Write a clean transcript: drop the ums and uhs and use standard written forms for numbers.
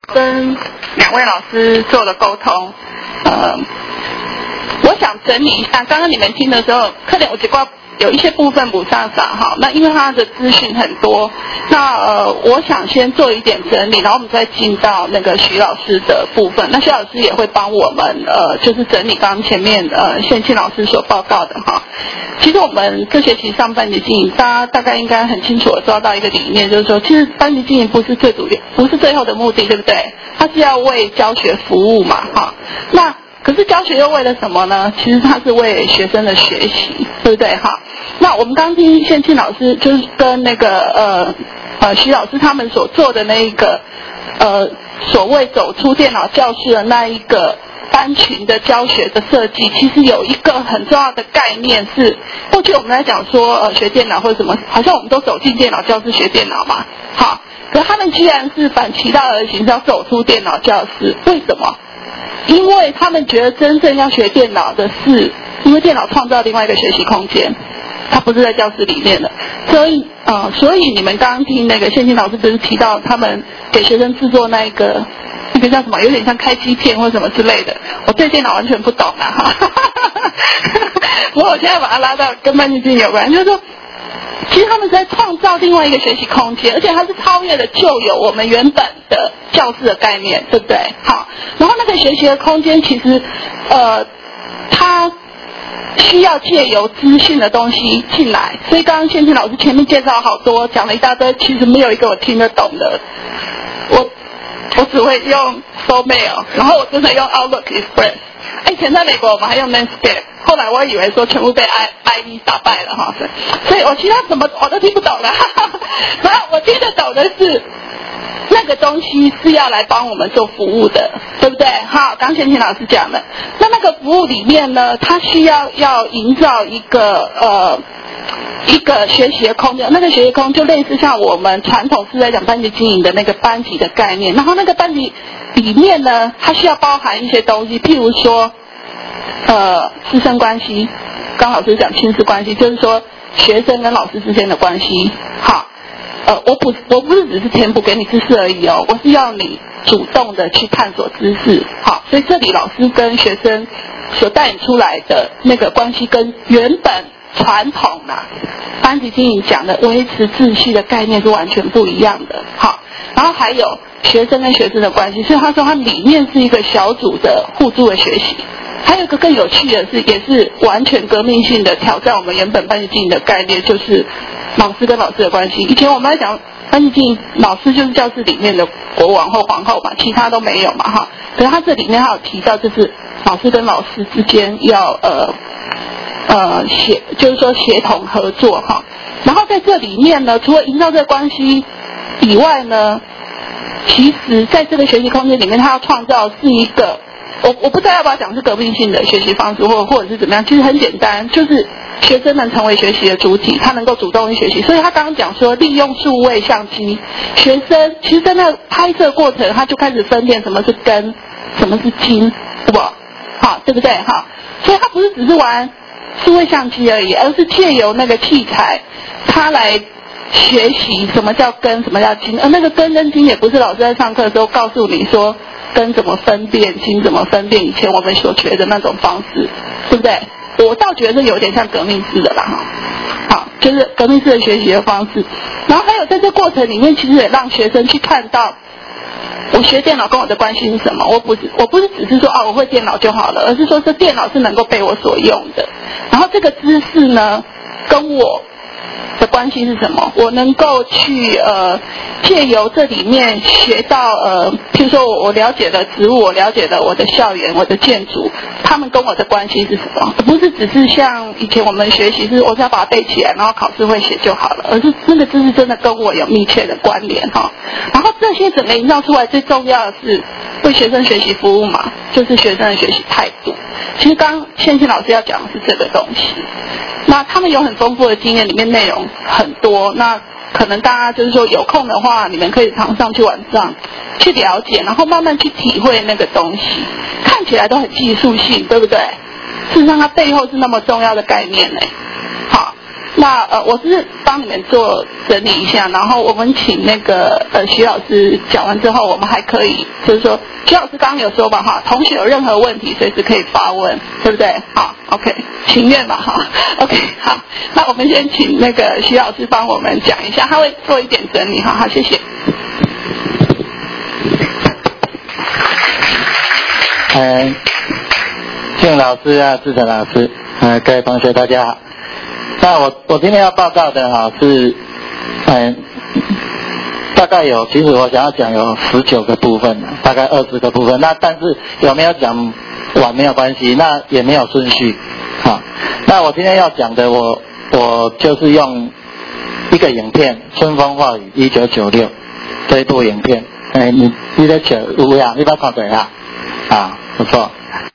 跟两位老师做了沟通，我想整理一下，刚刚你们听的时候，可能我只挂有一些部分补上哈。那因为他的资讯很多，那我想先做一点整理，然后我们再进到那个徐老师的部分。那徐老师也会帮我们就是整理刚刚前面宪庆老师所报告的哈。其实我们这学期上班级经营，大概应该很清楚的抓到一个理念，就是说，其实班级经营不是最主要，不是最后的目的，对不对？它是要为教学服务嘛，哈。那可是教学又为了什么呢？其实它是为学生的学习，对不对？哈。那我们刚听宪庆老师就是跟那个徐老师他们所做的那一个所谓走出电脑教室的那一个班群的教学的设计，其实有一个很重要的概念是，过去我们在讲说学电脑或者什么，好像我们都走进电脑教室学电脑嘛，好，可是他们居然是反其道而行，是要走出电脑教室，为什么？因为他们觉得真正要学电脑的是，因为电脑创造另外一个学习空间，它不是在教室里面的，所以你们刚刚听那个宪庆老师不是提到他们给学生制作那个叫什么，有点像开机片或什么之类的，我对电脑完全不懂啊哈。不过我现在把它拉到跟班级经营有关，就是说，其实他们是在创造另外一个学习空间，而且它是超越了旧有我们原本的教室的概念，对不对？好，然后那个学习的空间其实它需要借由资讯的东西进来，所以刚刚宪庆老师前面介绍好多，讲了一大堆，其实没有一个我听得懂的。我只会用 Somail， 然后我真的用 Outlook Express。以前在美国我们还用 Netscape， 后来我以为说全部被 IE 打败了哈，所以我其他什么我都听不懂了。然后我听得懂的是，那个东西是要来帮我们做服务的，对不对？好，刚宪庆老师讲的，那个服务里面呢，它需要营造一个学习的空间，那个学习空间就类似像我们传统是在讲班级经营的那个班级的概念，然后那个班级里面呢，它需要包含一些东西，譬如说师生关系，刚老师讲亲师关系，就是说学生跟老师之间的关系。好，我不是只是填补给你知识而已哦，我是要你主动的去探索知识。好，所以这里老师跟学生所带引出来的那个关系跟原本传统班级经营讲的维持秩序的概念是完全不一样的。好，然后还有学生跟学生的关系，所以他说他里面是一个小组的互助的学习。还有一个更有趣的是，也是完全革命性的挑战我们原本班级经营的概念，就是老师跟老师的关系。以前我们在讲班级经营，老师就是教室里面的国王或皇后嘛，其他都没有嘛哈。可是他这里面还有提到，就是老师跟老师之间要就是说协同合作哈。然后在这里面呢，除了营造这个关系以外呢，其实在这个学习空间里面，他要创造是一个我不知道要不要讲是革命性的学习方式，或者是怎么样。其实很简单，就是学生们成为学习的主体，他能够主动去学习。所以他刚刚讲说，利用数位相机，学生其实在那拍摄过程，他就开始分辨什么是根，什么是筋，对不？好，对不对？好，所以他不是只是玩数位相机而已，而是借由那个器材，他来学习什么叫根，什么叫筋。而那个根跟筋也不是老师在上课的时候告诉你说根怎么分辨，筋怎么分辨，以前我们所学的那种方式，对不对？我倒觉得有点像革命式的啦，好，就是革命式的学习的方式。然后还有在这过程里面，其实也让学生去看到，我学电脑跟我的关系是什么。我不是只是说我会电脑就好了，而是说这电脑是能够被我所用的。然后这个知识呢，跟我的关系是什么？我能够去借由这里面学到譬如说我了解了植物，我了解了我的校园，我的建筑，他们跟我的关系是什么？不是只是像以前我们学习是我只要把它背起来，然后考试会写就好了，而是那个知识真的跟我有密切的关联哈。然后这些整个营造出来，最重要的是为学生学习服务嘛，就是学生的学习态度。其实刚宪庆老师要讲的是这个东西。那他们有很丰富的经验，里面内容很多。那可能大家就是说有空的话，你们可以常上去网上去了解，然后慢慢去体会那个东西。看起来都很技术性，对不对？事实上它背后是那么重要的概念呢。好， 那我是帮你们做整理一下，然后我们请那个徐老师讲完之后，我们还可以就是说，徐老师刚刚有说吧哈，同学有任何问题随时可以发问，对不对？好 ，OK， 请愿吧哈 ，OK， 好，那我们先请那个徐老师帮我们讲一下，他会做一点整理哈，好，谢谢。 静老师啊，志成老师，各位同学大家好。那我今天要报告的哈是，大概有，其实我想要讲有19个部分，大概20个部分。那但是有没有讲完没有关系，那也没有顺序，好。那我今天要讲的，我就是用一个影片《春风化雨1996》这一部影片，你在瞧有呀？你把它看对啊？啊，不错。